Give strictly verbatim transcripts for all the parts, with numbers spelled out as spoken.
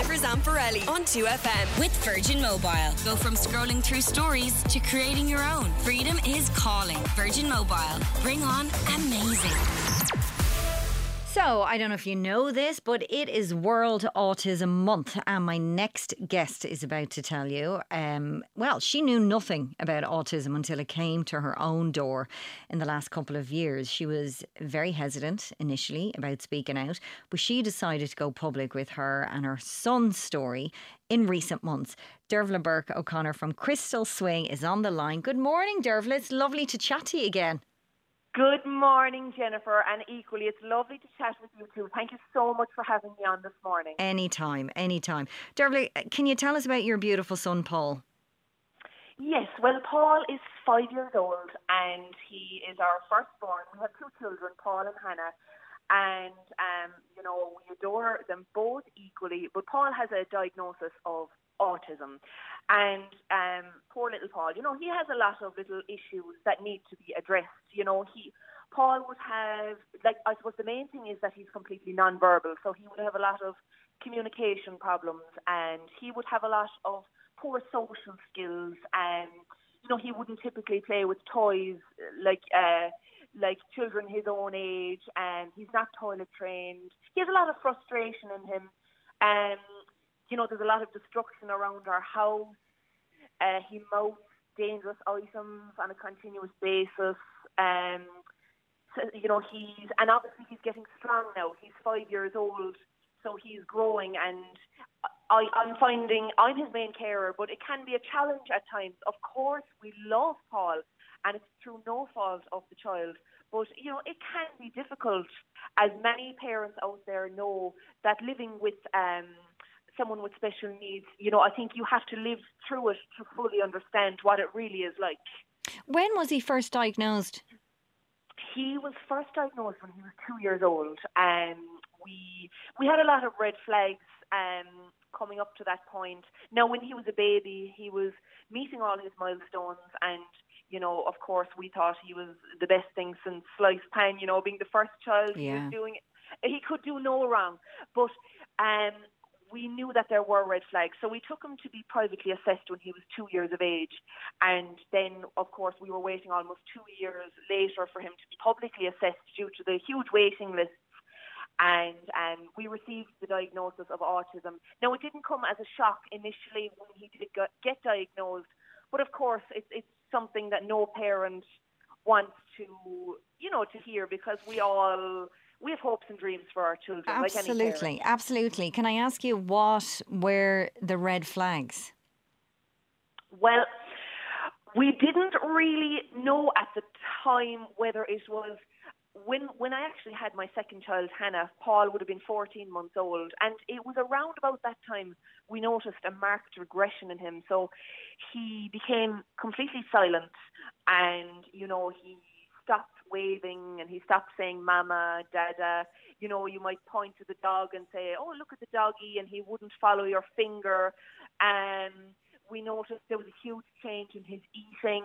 Jennifer Zamparelli on two F M. With Virgin Mobile. Go from scrolling through stories to creating your own. Freedom is calling. Virgin Mobile. Bring on amazing. So, I don't know if you know this, but it is World Autism Month, and my next guest is about to tell you. Um, well, she knew nothing about autism until it came to her own door in the last couple of years. She was very hesitant initially about speaking out, but she decided to go public with her and her son's story in recent months. Dervla Burke O'Connor from Crystal Swing is on the line. Good morning, Dervla. It's lovely to chat to you again. Good morning, Jennifer, and equally, it's lovely to chat with you too. Thank you so much for having me on this morning. Anytime, anytime. Dervla, can you tell us about your beautiful son, Paul? Yes, well, Paul is five years old and he is our firstborn. We have two children, Paul and Hannah, and, um, you know, we adore them both equally, but Paul has a diagnosis of autism. And um, poor little Paul, you know, he has a lot of little issues that need to be addressed. You know, he Paul would have, like, I suppose the main thing is that he's completely nonverbal, so he would have a lot of communication problems, and he would have a lot of poor social skills, and, you know, he wouldn't typically play with toys like uh, like children his own age, and he's not toilet trained. He has a lot of frustration in him. Um, You know, there's a lot of destruction around our house. Uh, he mouths dangerous items on a continuous basis. Um, so, you know, he's, and obviously he's getting strong now. He's five years old, so he's growing. And I, I'm finding, I'm his main carer, but it can be a challenge at times. Of course, we love Paul, and it's through no fault of the child. But, you know, it can be difficult, as many parents out there know, that living with um, someone with special needs, you know, I think you have to live through it to fully understand what it really is like. When was he first diagnosed? He was first diagnosed when he was two years old, and we we had a lot of red flags um, coming up to that point. Now, when he was a baby, he was meeting all his milestones, and, you know, of course, we thought he was the best thing since sliced pan, you know, being the first child. Yeah. He was doing, he could do no wrong. But um, we knew that there were red flags, so we took him to be privately assessed when he was two years of age. And then, of course, we were waiting almost two years later for him to be publicly assessed due to the huge waiting lists. And um, we received the diagnosis of autism. Now, it didn't come as a shock initially when he did get diagnosed, but of course, it's, it's something that no parent wants to, you know, to hear, because we all... we have hopes and dreams for our children. Absolutely, like any absolutely. Can I ask you what were the red flags? Well, we didn't really know at the time whether it was, when when I actually had my second child, Hannah, Paul would have been fourteen months old, and it was around about that time we noticed a marked regression in him. So he became completely silent, and, you know, he stopped waving, and he stopped saying mama, dada. You know, you might point to the dog and say, oh, look at the doggy, and he wouldn't follow your finger. And we noticed there was a huge change in his eating,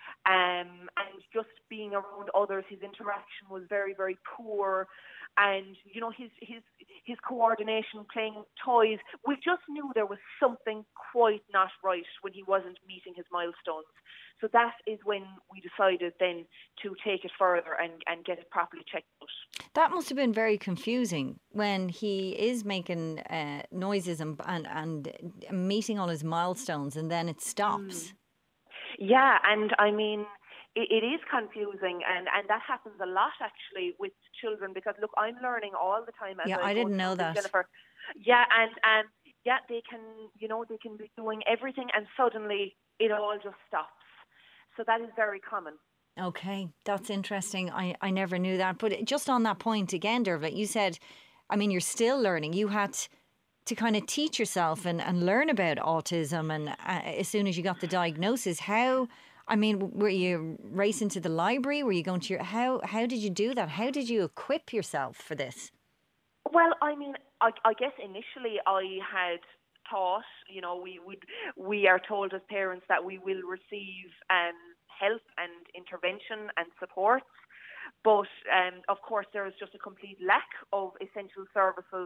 um, and just being around others, his interaction was very, very poor. And, you know, his his his coordination, playing with toys, we just knew there was something quite not right when he wasn't meeting his milestones. So that is when we decided then to take it further and, and get it properly checked out. That must have been very confusing when he is making uh, noises and, and and meeting all his milestones, and then it stops. Mm. Yeah, and I mean, it, it is confusing, and, and that happens a lot actually with children, because look, I'm learning all the time. As Yeah, I, I didn't know that. Jennifer. Yeah, and and yeah, they can, you know, they can be doing everything, and suddenly it all just stops. So that is very common. Okay, that's interesting. I, I never knew that. But just on that point again, Dervla, you said, I mean, you're still learning. You had to kind of teach yourself and, and learn about autism. And uh, as soon as you got the diagnosis, how, I mean, were you racing to the library? Were you going to your, how, how did you do that? How did you equip yourself for this? Well, I mean, I, I guess initially I had thought, you know, we would, we are told as parents that we will receive um, help and intervention and support. But um, of course, there is just a complete lack of essential services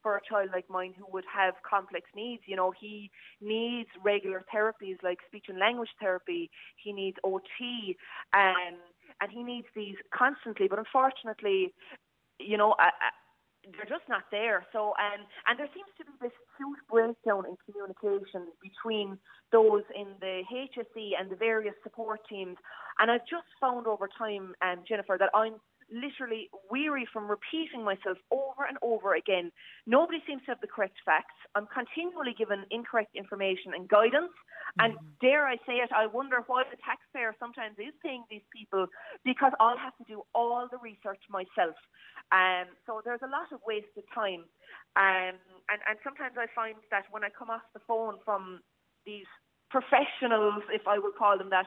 for a child like mine who would have complex needs. You know, he needs regular therapies like speech and language therapy. He needs O T, um, and he needs these constantly. But unfortunately, you know, I, I, they're just not there. So, um, and there seems to be this huge breakdown in communication between those in the H S E and the various support teams. And I've just found over time, um, Jennifer, that I'm literally weary from repeating myself over and over again. Nobody seems to have the correct facts. I'm continually given incorrect information and guidance. And mm-hmm. dare I say it, I wonder why the taxpayer sometimes is paying these people, because I'll have to do all the research myself. Um, so there's a lot of wasted time. Um, and, and sometimes I find that when I come off the phone from these professionals, if I would call them that,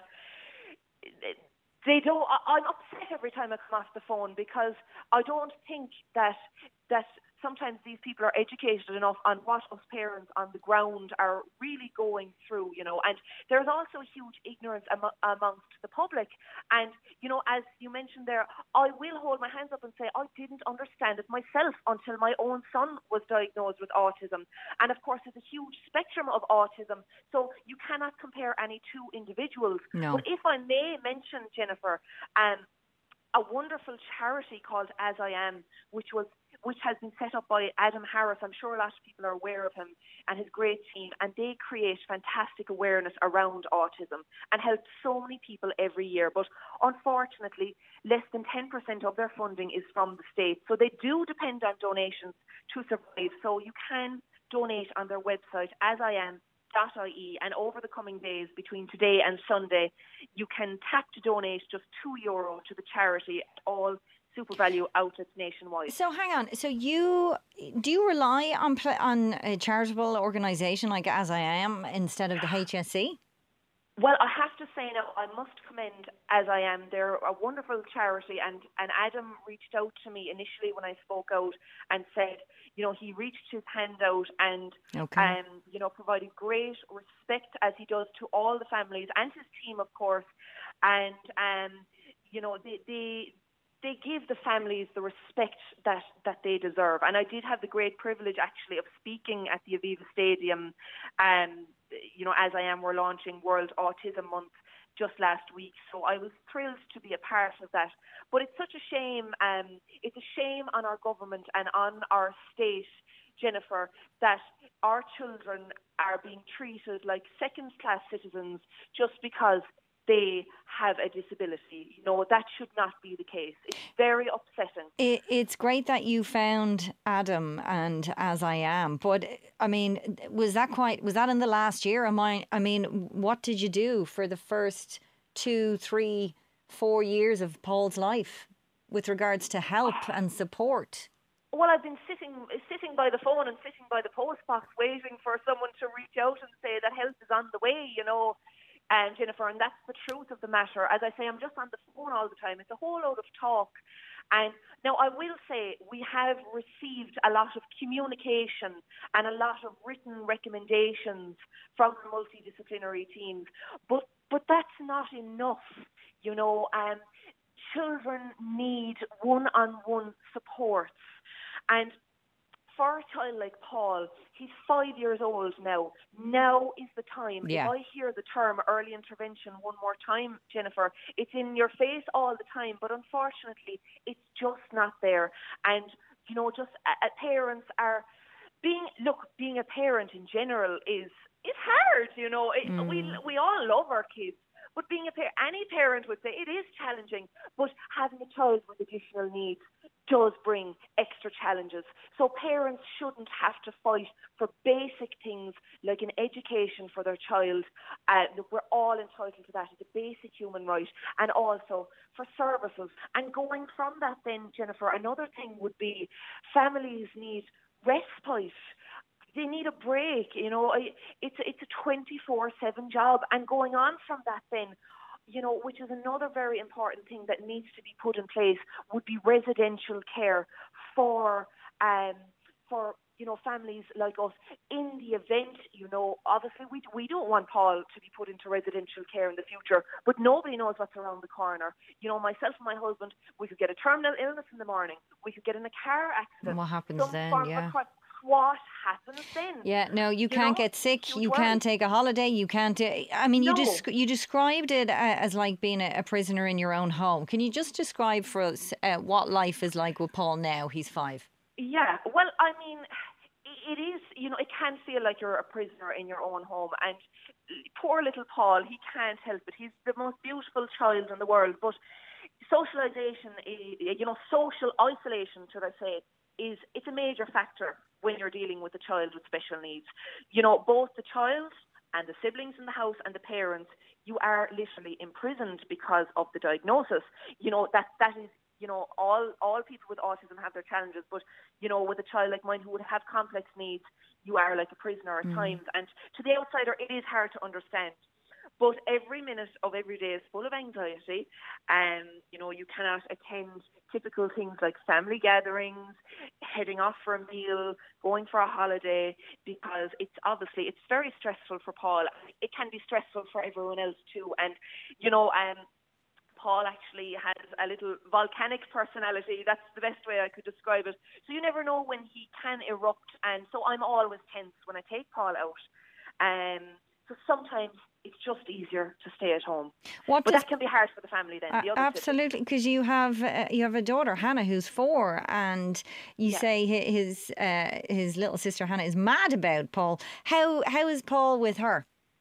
they don't. I'm upset every time I come off the phone, because I don't think that that sometimes these people are educated enough on what us parents on the ground are really going through, you know. And there's also huge ignorance am- amongst the public. And, you know, as you mentioned there, I will hold my hands up and say I didn't understand it myself until my own son was diagnosed with autism. And, of course, there's a huge spectrum of autism, so you cannot compare any two individuals. No. But if I may mention, Jennifer, um, a wonderful charity called As I Am, which was which has been set up by Adam Harris. I'm sure a lot of people are aware of him and his great team, and they create fantastic awareness around autism and help so many people every year. But unfortunately, less than ten percent of their funding is from the state, so they do depend on donations to survive. So you can donate on their website, as I am dot I E, and over the coming days between today and Sunday, you can tap to donate just two euro to the charity at all SuperValu outlets nationwide. So hang on. So you do you rely on pl- on a charitable organisation like As I Am instead of the H S E? Well, I have to say now, I must commend As I Am. They're a wonderful charity, and, and Adam reached out to me initially when I spoke out and said, you know, he reached his hand out and, okay. um, you know, provided great respect, as he does, to all the families and his team, of course. And, um, you know, they, they they give the families the respect that, that they deserve. And I did have the great privilege, actually, of speaking at the Aviva Stadium. Um, you know, As I Am, we're launching World Autism Month just last week. So I was thrilled to be a part of that. But it's such a shame. Um, it's a shame on our government and on our state, Jennifer, that our children are being treated like second-class citizens just because they have a disability. You know, that should not be the case. It's very upsetting. It, it's great that you found Adam and As I Am, but I mean, was that quite, was that in the last year? Am I, I mean, what did you do for the first two, three, four years of Paul's life with regards to help and support? Well, I've been sitting sitting by the phone and sitting by the post box waiting for someone to reach out and say that help is on the way, you know. Um, Jennifer, and that's the truth of the matter. As I say, I'm just on the phone all the time. It's a whole load of talk. And now I will say we have received a lot of communication and a lot of written recommendations from the multidisciplinary teams, but but that's not enough. You know, um, children need one-on-one supports. And for a child like Paul, he's five years old now. Now is the time. Yeah. If I hear the term early intervention one more time, Jennifer, it's in your face all the time, but unfortunately, it's just not there. And, you know, just uh, parents are being, look, being a parent in general is, it's hard, you know. It, mm. We we all love our kids. But being a parent, any parent would say it is challenging, but having a child with additional needs does bring extra challenges. So parents shouldn't have to fight for basic things like an education for their child. Uh, we're all entitled to that. It's a basic human right. And also for services. And going from that then, Jennifer, another thing would be families need respite. They need a break, you know. It's it's a twenty-four seven job, and going on from that then, you know, which is another very important thing that needs to be put in place, would be residential care for um for you know families like us. In the event, you know, obviously we we don't want Paul to be put into residential care in the future, but nobody knows what's around the corner. You know, myself and my husband, we could get a terminal illness in the morning, we could get in a car accident. And what happens Some then? form Yeah. of what happens then? Yeah, no, you, you can't know? get sick. Huge you worry. Can't take a holiday. You can't. Uh, I mean, no. you desc- you described it uh, as like being a, a prisoner in your own home. Can you just describe for us uh, what life is like with Paul now? He's five. Yeah, well, I mean, it is. You know, it can feel like you're a prisoner in your own home, and poor little Paul, he can't help it. He's the most beautiful child in the world, but socialization, you know, social isolation, should I say, is it's a major factor when you're dealing with a child with special needs. You know, both the child and the siblings in the house and the parents, you are literally imprisoned because of the diagnosis. You know, that that is, you know, all all people with autism have their challenges, but, you know, with a child like mine who would have complex needs, you are like a prisoner at mm. times. And to the outsider, it is hard to understand. But every minute of every day is full of anxiety, and you know you cannot attend typical things like family gatherings, heading off for a meal, going for a holiday, because it's obviously it's very stressful for Paul. It can be stressful for everyone else too, and you know, um, Paul actually has a little volcanic personality. That's the best way I could describe it. So you never know when he can erupt, and so I'm always tense when I take Paul out. Um, so sometimes it's just easier to stay at home. What but does, that can be hard for the family then. Uh, the other absolutely, because you have uh, you have a daughter, Hannah, who's four, and you yeah. say his uh, his little sister Hannah is mad about Paul. How how is Paul with her?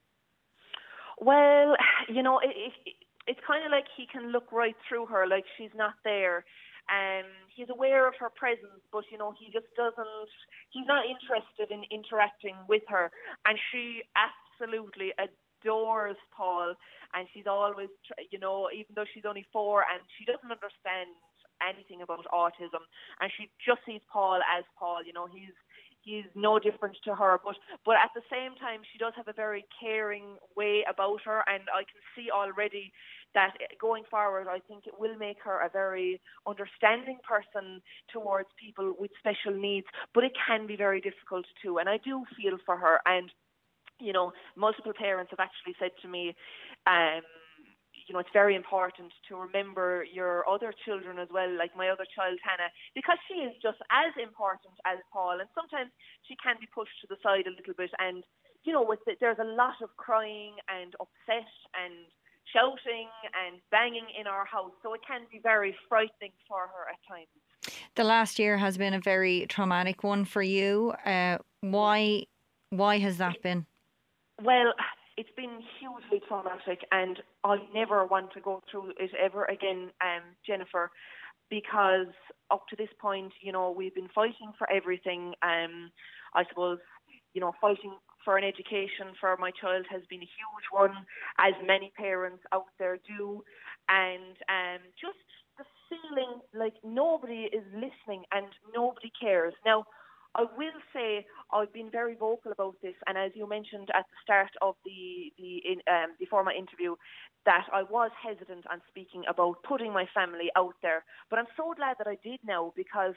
Well, you know, it, it, it's kind of like he can look right through her, like she's not there. Um, he's aware of her presence, but you know he just doesn't. He's not interested in interacting with her, and she absolutely adores Paul, and she's always, you know, even though she's only four and she doesn't understand anything about autism, and she just sees Paul as Paul. You know, he's he's no different to her, but but at the same time, she does have a very caring way about her, and I can see already that going forward, I think it will make her a very understanding person towards people with special needs, but it can be very difficult too, and I do feel for her. And you know, multiple parents have actually said to me, um, you know, it's very important to remember your other children as well, like my other child, Hannah, because she is just as important as Paul. And sometimes she can be pushed to the side a little bit. And, you know, with the, there's a lot of crying and upset and shouting and banging in our house. So it can be very frightening for her at times. The last year has been a very traumatic one for you. Uh, why, why has that been? Well, it's been hugely traumatic, and I never want to go through it ever again, um, Jennifer, because up to this point, you know, we've been fighting for everything. Um, I suppose, you know, fighting for an education for my child has been a huge one, as many parents out there do, and um, just the feeling like nobody is listening and nobody cares. Now, I will say I've been very vocal about this, and as you mentioned at the start of the the in, um, before my interview, that I was hesitant on speaking about putting my family out there. But I'm so glad that I did now, because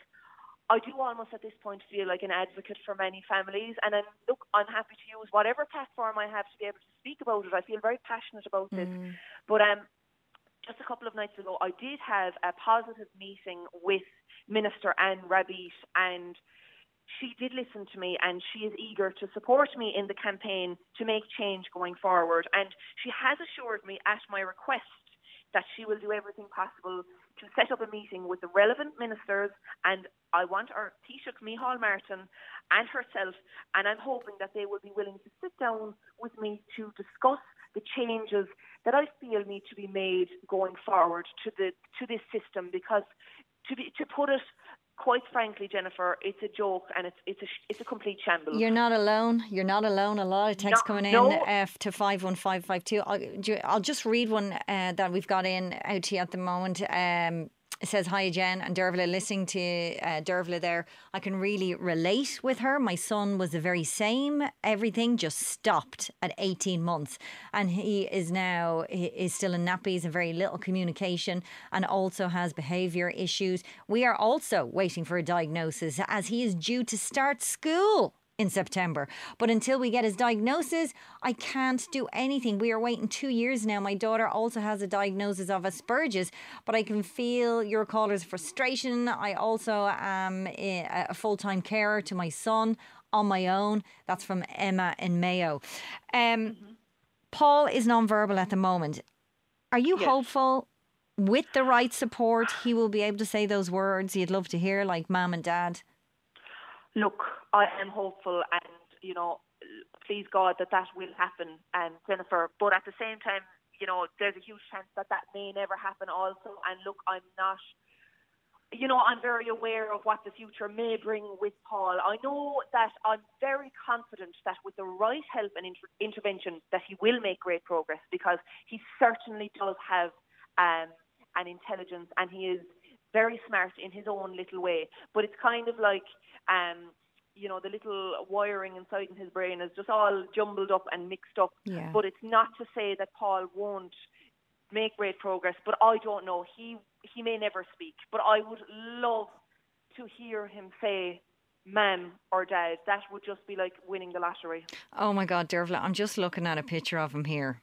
I do almost at this point feel like an advocate for many families, and I'm, look, I'm happy to use whatever platform I have to be able to speak about it. I feel very passionate about this. Mm. But um, just a couple of nights ago, I did have a positive meeting with Minister Anne Rabbitte, and she did listen to me, and she is eager to support me in the campaign to make change going forward. And she has assured me at my request that she will do everything possible to set up a meeting with the relevant ministers, and I want our Taoiseach Micheál Martin and herself, and I'm hoping that they will be willing to sit down with me to discuss the changes that I feel need to be made going forward to the to this system, because to be to put it quite frankly, Jennifer, it's a joke, and it's it's a it's a complete shambles. You're not alone. You're not alone. A lot of texts no, coming in no. uh, to five one five five two. I'll, I'll just read one uh, that we've got in out to you at the moment. Um, It says, hi Jen and Dervla, listening to uh, Dervla there, I can really relate with her. My son was the very same. Everything just stopped at eighteen months, and he is now he is still in nappies and very little communication, and also has behaviour issues. We are also waiting for a diagnosis, as he is due to start school in September. But until we get his diagnosis, I can't do anything. We are waiting two years now. My daughter also has a diagnosis of Asperger's, but I can feel your caller's frustration. I also am a a full-time carer to my son on my own. That's from Emma in Mayo. Um, Paul is non-verbal at the moment. Are you Yes. hopeful with the right support he will be able to say those words you'd love to hear, like mum and dad? Look, I am hopeful, and you know, please God that that will happen, um, Jennifer. But at the same time, you know, there's a huge chance that that may never happen also. And look, I'm not, you know, I'm very aware of what the future may bring with Paul. I know that I'm very confident that with the right help and inter- intervention that he will make great progress, because he certainly does have um, an intelligence, and he is very smart in his own little way. But it's kind of like, um, you know, the little wiring inside in his brain is just all jumbled up and mixed up. Yeah. But it's not to say that Paul won't make great progress, but I don't know. He he may never speak, but I would love to hear him say ma'am or dad. That would just be like winning the lottery. Oh my God, Dervla, I'm just looking at a picture of him here.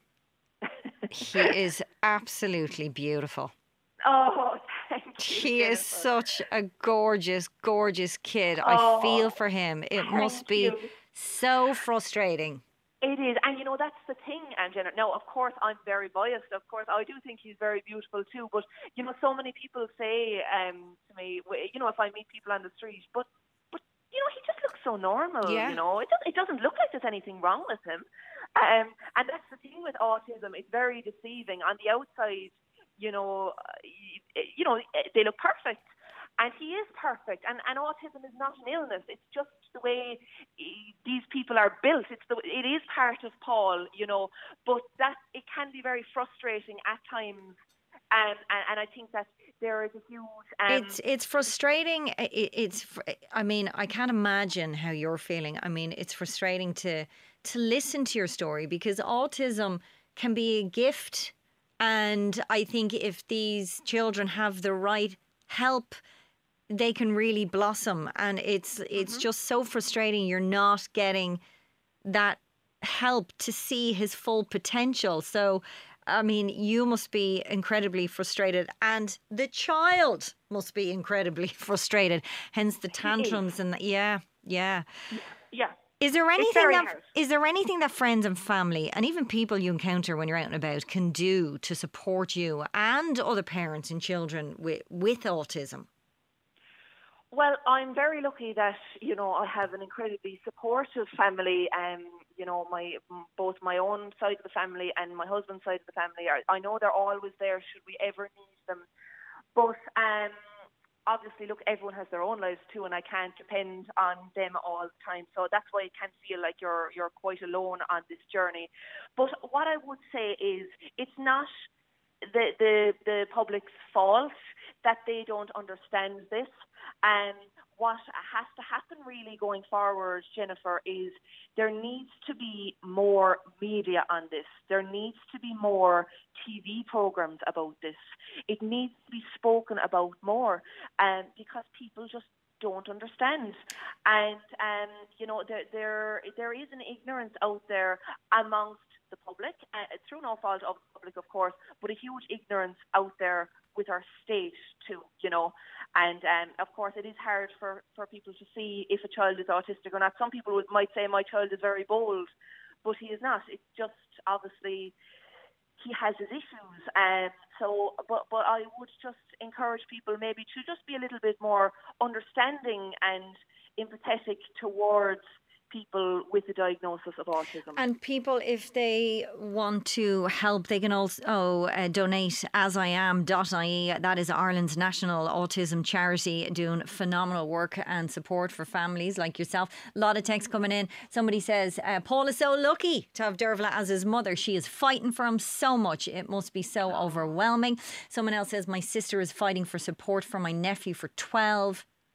He is absolutely beautiful. Oh, thank you. He is Jennifer. such a gorgeous, gorgeous kid. Oh, I feel for him. It must thank be you. so frustrating. It is, and you know, that's the thing, Angela. Now, of course, I'm very biased. Of course, I do think he's very beautiful too. But you know, so many people say um, to me, w- you know, if I meet people on the street, but but you know, he just looks so normal. Yeah. You know, it doesn't it doesn't look like there's anything wrong with him. Um, and that's the thing with autism; it's very deceiving. On the outside, you know, uh, you, you know, they look perfect. And he is perfect, and, and autism is not an illness. It's just the way eh, these people are built. It's the it is part of Paul, you know. But that it can be very frustrating at times, um, and and I think that there is a huge. Um, It's it's frustrating. It, it's fr- I mean, I can't imagine how you're feeling. I mean, it's frustrating to to listen to your story, because autism can be a gift, and I think if these children have the right help, they can really blossom. And it's it's Mm-hmm. just so frustrating you're not getting that help to see his full potential. So, I mean, you must be incredibly frustrated, and the child must be incredibly frustrated. Hence the tantrums and the, yeah, yeah. yeah. Is there anything very that hard. is there anything that friends and family and even people you encounter when you're out and about can do to support you and other parents and children with with autism? Well, I'm very lucky that, you know, I have an incredibly supportive family. Um, you know, my both my own side of the family and my husband's side of the family are, I know they're always there should we ever need them. But um, obviously, look, everyone has their own lives too, and I can't depend on them all the time. So that's why it can feel like you're you're quite alone on this journey. But what I would say is, it's not the the the public's fault that they don't understand this. And what has to happen really going forward, Jennifer, is there needs to be more media on this. There needs to be more T V programs about this. It needs to be spoken about more, um, because people just don't understand. And, um, you know, there, there there is an ignorance out there amongst the public, uh, through no fault of the public, of course, but a huge ignorance out there with our state too, you know. And um, of course, it is hard for, for people to see if a child is autistic or not. Some people would, might say my child is very bold, but he is not. It's just obviously he has his issues. And so, but but I would just encourage people maybe to just be a little bit more understanding and empathetic towards people with the diagnosis of autism. And people, if they want to help, they can also uh, donate as I am dot I E. That is Ireland's national autism charity, doing phenomenal work and support for families like yourself. A lot of texts coming in. Somebody says, uh, Paul is so lucky to have Dervla as his mother. She is fighting for him so much. It must be so overwhelming. Someone else says, my sister is fighting for support for my nephew for twelve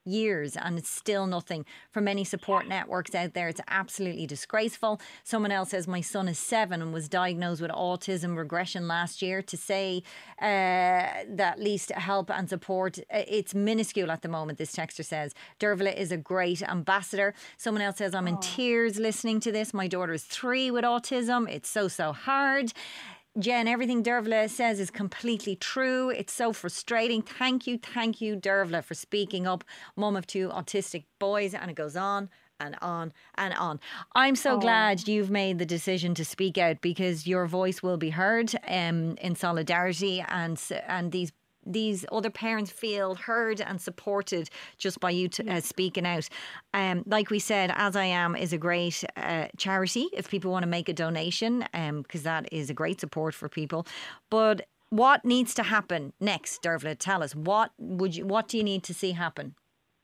years and it's still nothing. For many support networks out there, it's absolutely disgraceful. Someone else says, my son is seven and was diagnosed with autism regression last year. To say uh, that at least help and support, it's minuscule at the moment, this texter says. Dervla is a great ambassador. Someone else says, I'm in tears listening to this. My daughter is three with autism. It's so, so hard. Jen, everything Dervla says is completely true. It's so frustrating. Thank you, thank you, Dervla, for speaking up. Mum of two autistic boys, and it goes on and on and on. I'm so oh. glad you've made the decision to speak out, because your voice will be heard um, in solidarity, and and these these other parents feel heard and supported just by you to, uh, speaking out. Um, like we said, As I Am is a great uh, charity if people want to make a donation, because um, that is a great support for people. But what needs to happen next, Dervla? Tell us, what would you, what do you need to see happen?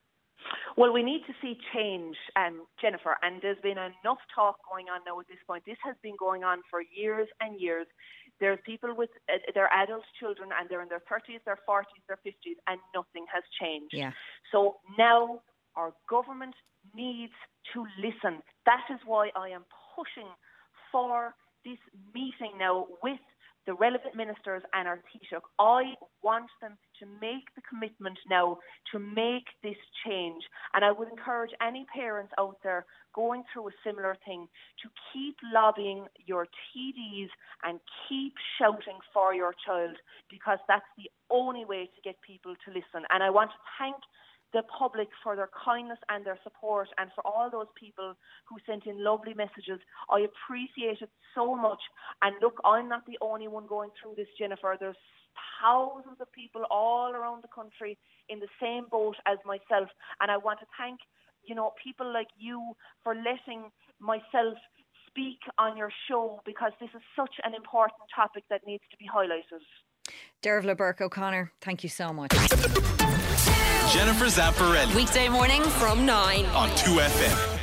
Well, we need to see change, um, Jennifer, and there's been enough talk going on now at this point. This has been going on for years and years. There's people with uh, their adult children, and they're in their thirties, their forties, their fifties, and nothing has changed. Yeah. So now our government needs to listen. That is why I am pushing for this meeting now with the relevant ministers and our Taoiseach. I want them to make the commitment now to make this change. And I would encourage any parents out there going through a similar thing to keep lobbying your T Ds and keep shouting for your child, because that's the only way to get people to listen. And I want to thank the public for their kindness and their support, and for all those people who sent in lovely messages. I appreciate it so much. And look, I'm not the only one going through this, Jennifer. There's thousands of people all around the country in the same boat as myself. And I want to thank, you know, people like you for letting myself speak on your show, because this is such an important topic that needs to be highlighted. Dervla Burke O'Connor, thank you so much. Jennifer Zamparelli. Weekday morning from nine on two F M.